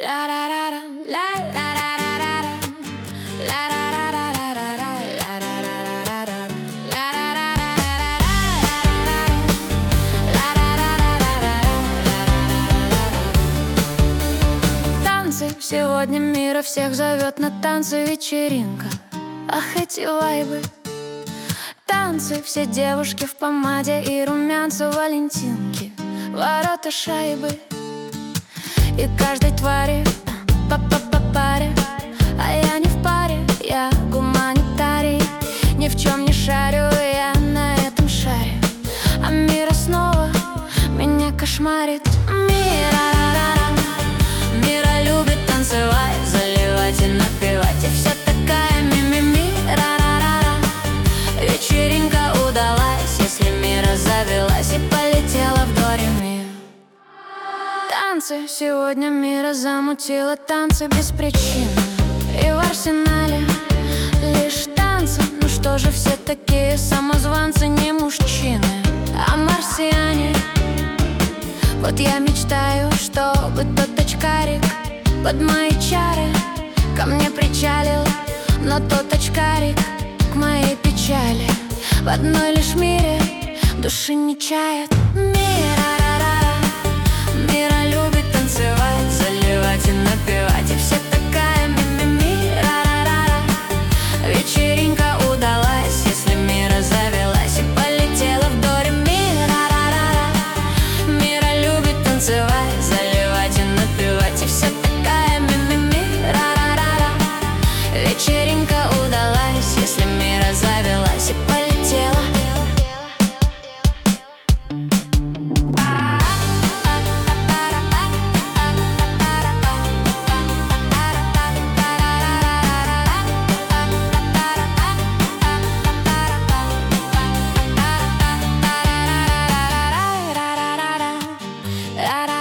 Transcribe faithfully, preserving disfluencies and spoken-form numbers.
Сегодня мира всех зовет на танцы вечеринка. Ах, эти вайбы. Танцы, все девушки в помаде и румянцы валентинки, ворота шайбы. И каждой твари по-по-по паре, а я не в паре, я гуманитарий. Ни в чем не шарю я на этом шаре, а мир снова меня кошмарит. Мира, мира любит танцевать, заливать и напевать, и вся такая ми-ми-ми. Вечеринка удалась, если мира завелась и полетела в до ре ми. Танцы, сегодня мира замутила танцы без причины, и в арсенале лишь танцы. Ну что же все такие самозванцы, не мужчины, а марсиане? Вот я мечтаю, чтобы тот очкарик под мои чары ко мне причалил, но тот очкарик к моей печали в одной лишь мире души не чает. Мира, мира любит танцевать, заливать и напевать, и вся такая ми-ми-ми. Вечеринка удалась, если мира завелась и полетела в до ре ми. Мира любит танцевать, заливать и напевать, и вся такая ми-ми-ми. Вечеринка удалась, если мира завелась и полетела. La